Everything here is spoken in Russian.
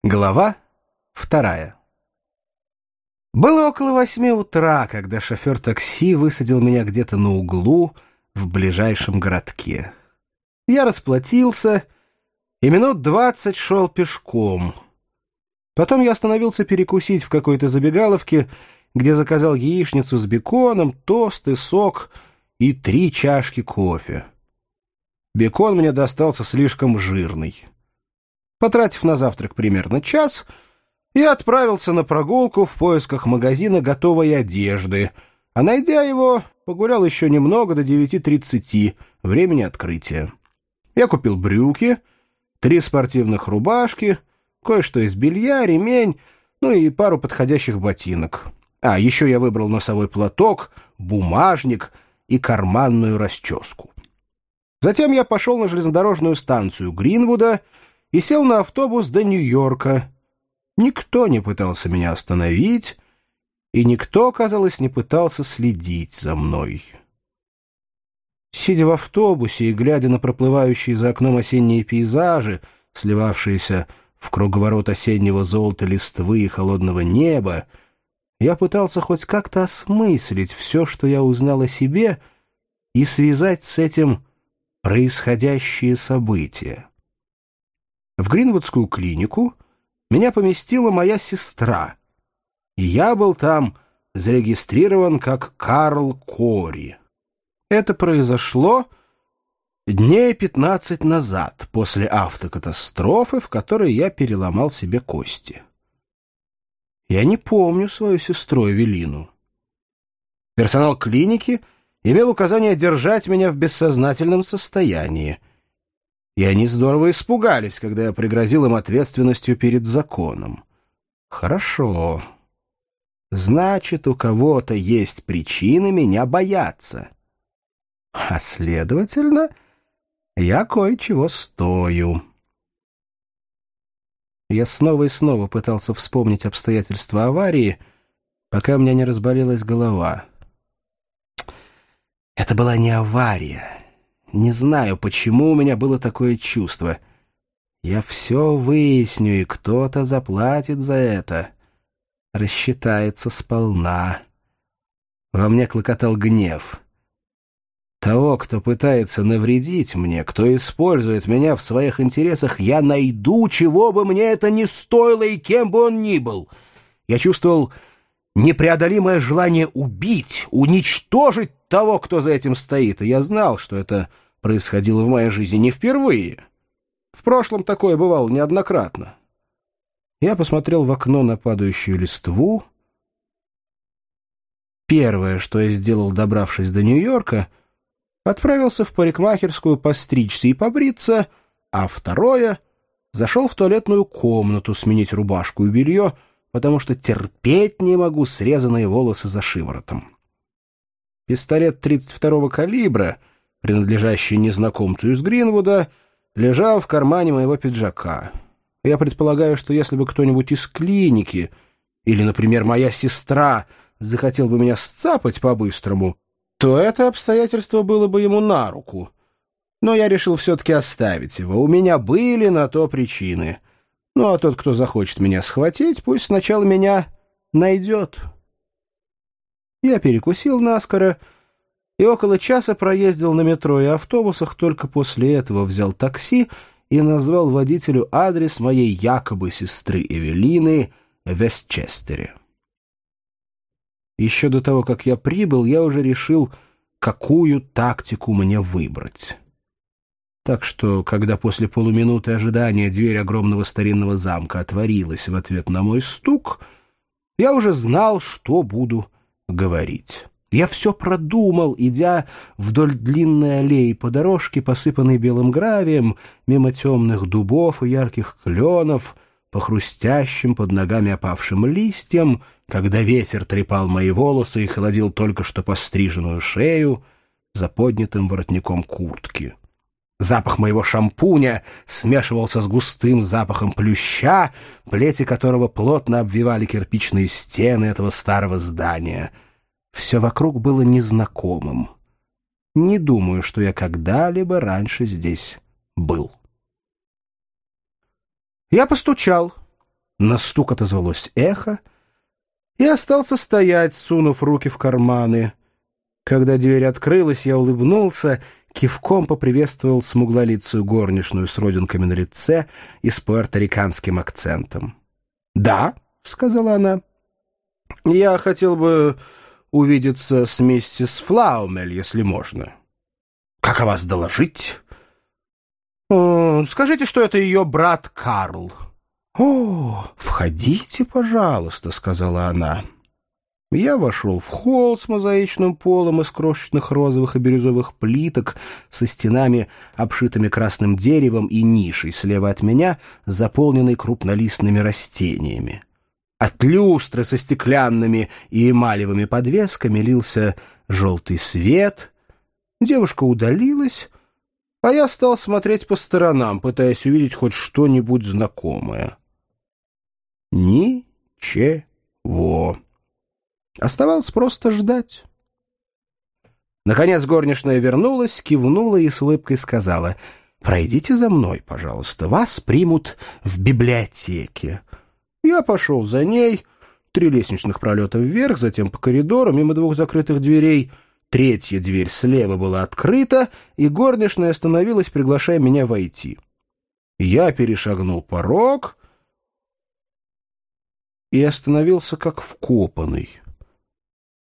Глава 2. Было около 8 утра, когда шофер такси высадил меня где-то на углу в ближайшем городке. Я расплатился и минут 20 шел пешком. Потом я остановился перекусить в какой-то забегаловке, где заказал яичницу с беконом, тосты, сок и 3 чашки кофе. Бекон мне достался слишком жирный. Потратив на завтрак примерно час, я отправился на прогулку в поисках магазина готовой одежды, а, найдя его, погулял еще немного до 9:30, времени открытия. Я купил брюки, 3 спортивных рубашки, кое-что из белья, ремень, ну и пару подходящих ботинок. А еще я выбрал носовой платок, бумажник и карманную расческу. Затем я пошел на железнодорожную станцию Гринвуда и сел на автобус до Нью-Йорка. Никто не пытался меня остановить, и никто, казалось, не пытался следить за мной. Сидя в автобусе и глядя на проплывающие за окном осенние пейзажи, сливавшиеся в круговорот осеннего золота листвы и холодного неба, я пытался хоть как-то осмыслить все, что я узнал о себе, и связать с этим происходящие события. В Гринвудскую клинику меня поместила моя сестра, и я был там зарегистрирован как Карл Кори. Это произошло дней 15 назад, после автокатастрофы, в которой я переломал себе кости. Я не помню свою сестру Эвелину. Персонал клиники имел указание держать меня в бессознательном состоянии, и они здорово испугались, когда я пригрозил им ответственностью перед законом. Хорошо. Значит, у кого-то есть причины меня бояться. А следовательно, я кое-чего стою. Я снова и снова пытался вспомнить обстоятельства аварии, пока у меня не разболелась голова. Это была не авария. Не знаю, почему у меня было такое чувство. Я все выясню, и кто-то заплатит за это. Рассчитается сполна. Во мне клокотал гнев. Того, кто пытается навредить мне, кто использует меня в своих интересах, я найду, чего бы мне это ни стоило и кем бы он ни был. Я чувствовал непреодолимое желание убить, уничтожить того, кто за этим стоит, и я знал, что это происходило в моей жизни не впервые. В прошлом такое бывало неоднократно. Я посмотрел в окно на падающую листву. Первое, что я сделал, добравшись до Нью-Йорка, отправился в парикмахерскую постричься и побриться, а второе — зашел в туалетную комнату сменить рубашку и белье, потому что терпеть не могу срезанные волосы за шиворотом. Пистолет 32-го калибра, принадлежащий незнакомцу из Гринвуда, лежал в кармане моего пиджака. Я предполагаю, что если бы кто-нибудь из клиники или, например, моя сестра захотел бы меня сцапать по-быстрому, то это обстоятельство было бы ему на руку. Но я решил все-таки оставить его. У меня были на то причины. Ну, а тот, кто захочет меня схватить, пусть сначала меня найдет. Я перекусил наскоро и около часа проездил на метро и автобусах, только после этого взял такси и назвал водителю адрес моей якобы сестры Эвелины в Вестчестере. Еще до того, как я прибыл, я уже решил, какую тактику мне выбрать. Так что, когда после полуминуты ожидания дверь огромного старинного замка отворилась в ответ на мой стук, я уже знал, что буду говорить. Я все продумал, идя вдоль длинной аллеи по дорожке, посыпанной белым гравием, мимо темных дубов и ярких кленов, по хрустящим под ногами опавшим листьям, когда ветер трепал мои волосы и холодил только что постриженную шею за поднятым воротником куртки. Запах моего шампуня смешивался с густым запахом плюща, плети которого плотно обвивали кирпичные стены этого старого здания. Все вокруг было незнакомым. Не думаю, что я когда-либо раньше здесь был. Я постучал. На стук отозвалось эхо, и остался стоять, сунув руки в карманы. Когда дверь открылась, я улыбнулся, кивком поприветствовал смуглолицую горничную с родинками на лице и с пуэрториканским акцентом. «Да», — сказала она, — «я хотел бы увидеться с миссис Флаумель, если можно». «Как о вас доложить?» «Скажите, что это ее брат Карл». «О, входите, пожалуйста», — сказала она. Я вошел в холл с мозаичным полом из крошечных розовых и бирюзовых плиток, со стенами, обшитыми красным деревом, и нишей слева от меня, заполненной крупнолистными растениями. От люстры со стеклянными и эмалевыми подвесками лился желтый свет. Девушка удалилась, а я стал смотреть по сторонам, пытаясь увидеть хоть что-нибудь знакомое. Ничего. Оставалось просто ждать. Наконец горничная вернулась, кивнула и с улыбкой сказала: «Пройдите за мной, пожалуйста, вас примут в библиотеке». Я пошел за ней, 3 лестничных пролета вверх, затем по коридору, мимо 2 закрытых дверей. 3-я дверь слева была открыта, и горничная остановилась, приглашая меня войти. Я перешагнул порог и остановился как вкопанный.